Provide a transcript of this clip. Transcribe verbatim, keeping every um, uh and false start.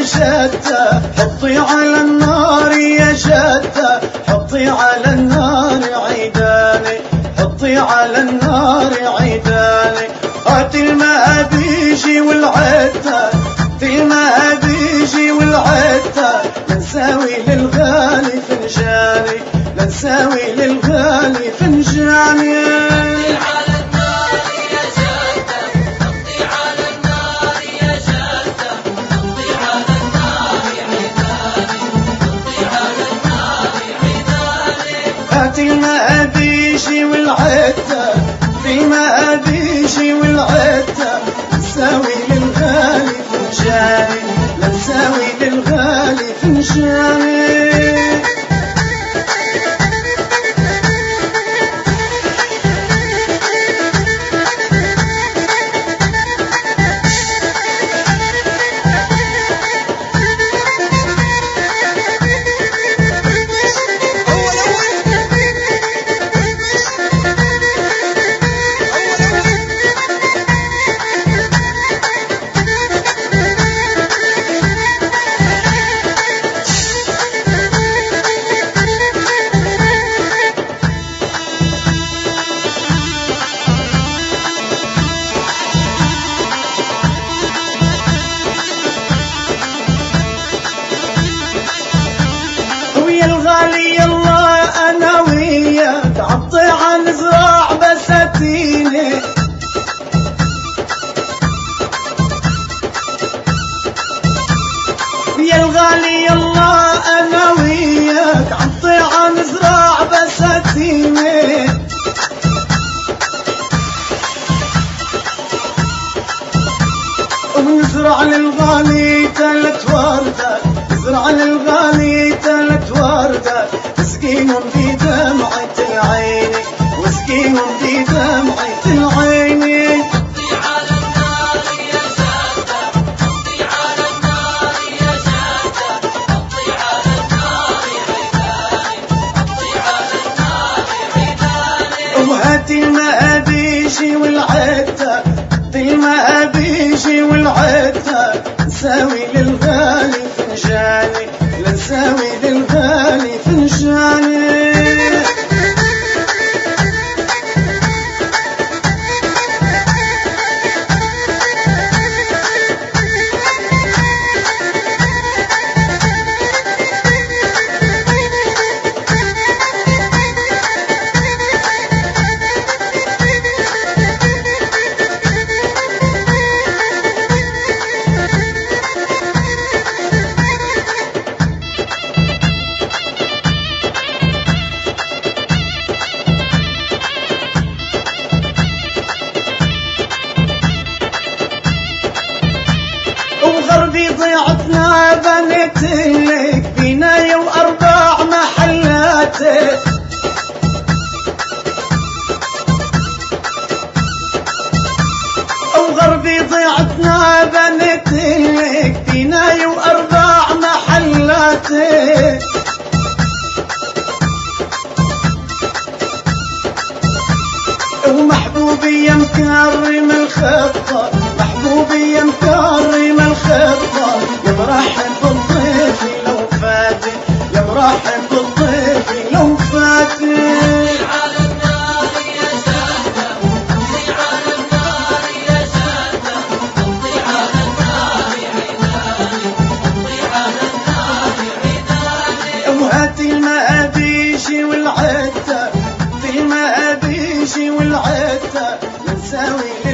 شتة، حطي على النار يا شتة، حطي على النار عيداني، حطي على النار عيداني. هات المهابيجي والعتة، المهابيجي والعتة، لنساوي للغالي فنجاني، لنساوي للغالي فنجاني. المهابيجي والعتة، في المهابيجي والعتة، نساوي للغالي فنجاني، نساوي للغالي فنجاني. الغالي الله انا وياك عالطيعة نزرع بساتيني، يا الغالي الله انا وياك عالطيعة نزرع بساتيني. ونزرع للغالي تلت وردة، نزرع للغالي تلت وردة، نسقيهم في دمعة العين، واسقيهم في دمعة العين. حطي على النار يا شتة، حطي على النار يا شتة، حطي على النار عيداني، حطي على النار عيداني. وهات المهابيجي والعتة، المهابيجي والعتة، نساوي للغالي فنجاني، نساوي للغالي فنجاني. وغربي ضيعتنا بنيتلك بناية وأربع محلات، وغربي ضيعتنا بنيتلك بناية وأربع محلات. ومحبوبي يا مكرم الخطة، محبوبي يا مكرم الخطة، يا مرحب بالضيف لو فاتي، يا مرحب بالضيف لو فاتي. حطي على النار يا شتة، حطي على النار يا شتة، حطي على النار عيداني، حطي على النار عيداني. وهات المهابيجي والعتة، المهابيجي والعتة، نساوي